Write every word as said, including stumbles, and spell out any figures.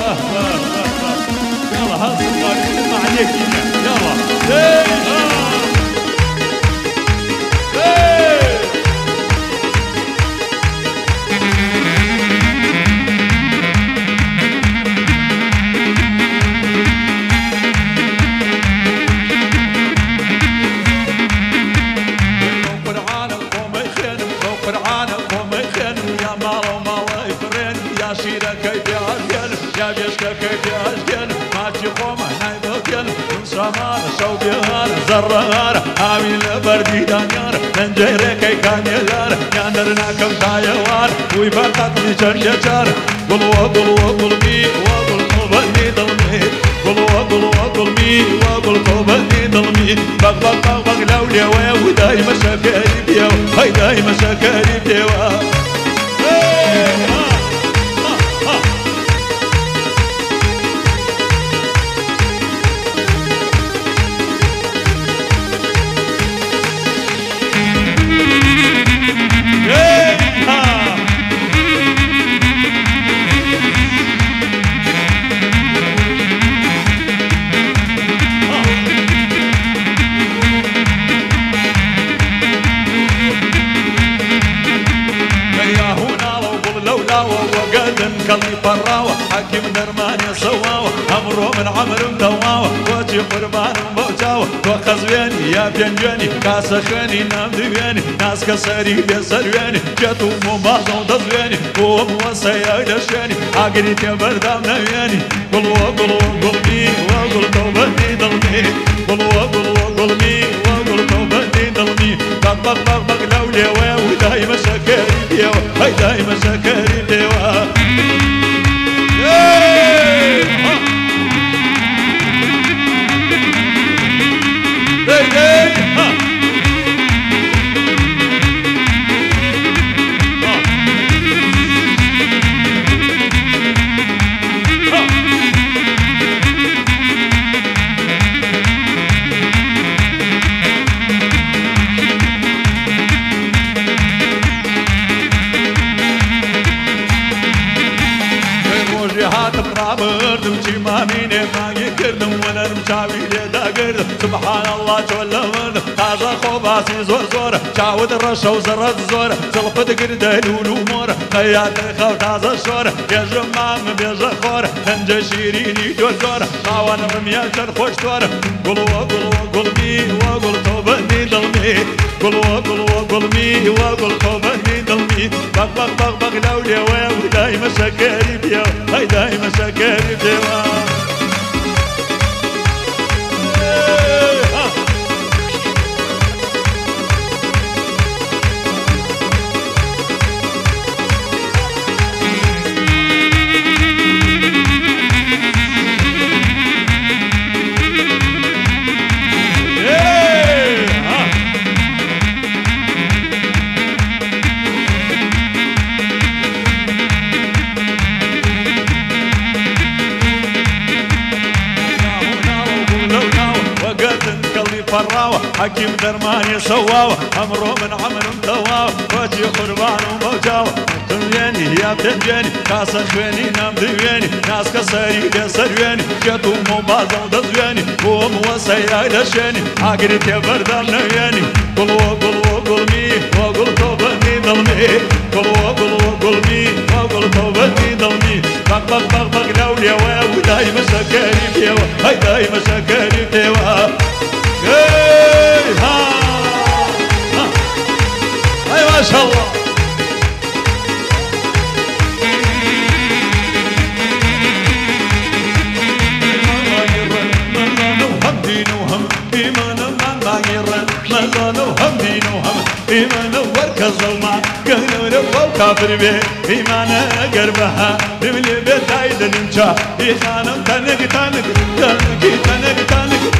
يلا هالصغار ما عليك يلا هي زرار عامل بردي دانيار ننجيري كي كانيلار ياندرنا كم تايوار ويبقى تنشر يجار قلوا قلوا قلبي وقل قلبي ضلمي قلوا قلوا قلبي وقل قلبي ضلمي بق بق بق بق لولي وداي مشاكري بيو هاي داي مشاكري بيو كلي براوة حكيم درماني صواوة أمره من عمر مدواوة وجي قربان موجاوة وخزويني يا بينجاني كاسخاني نام دويني ناس كسري بيسرويني جاتو مبازو دزويني وموسيا دشاني عقري تبردام نويني قلوا قلوا قلبي وقل توبني ضلمي قلوا قلوا قلبي وقل توبني ضلمي بق بق بق بق لولي وداي مشاكري بيو هاي داي مشاكري بيو بردم شي ما ميني ما يكردم وانا مشاوي ليدا قردم سبحان الله جل وعلا تازا خوباسي زور زور شاود الرشا وزرد زور زلفت قرده لولو مور خيات الخو تازا شور يجرم مام بيجا خور هنجا شيريني دور زور خاوان رميا شر خوش تور قلوا قلوا قلبي وقل توبني ضلمي قلوا قلوا قلبي وقل توبني ضلمي بق بق بق بق لولي وداي مشاكري بيو هاي داي مشاكري بيو فراوة حكيم درماني سواوة أمره من عمر متواوة وجي قربان وموجاوة تنيني يا بتنجيني كاسة خويني نام دويني ناس كسري بيسرويني جاتو مبازة ودزويني وموسيا دشيني عقري تبردال نويني قلوا قلوا قلمي وقل توبني ضلمي قلوا قلوا قلمي وقل توبني ضلمي بق بق بق بق لولي وداي مشاكري بيوا هاي داي مشاكري بيوا ايه ها ها اي ما شاء الله إيمان وركز الماء قهر رفو كافر به إيمان قربها رملي بيت عيد الانشاء إيخانم تنق تنق تنق تنق تنق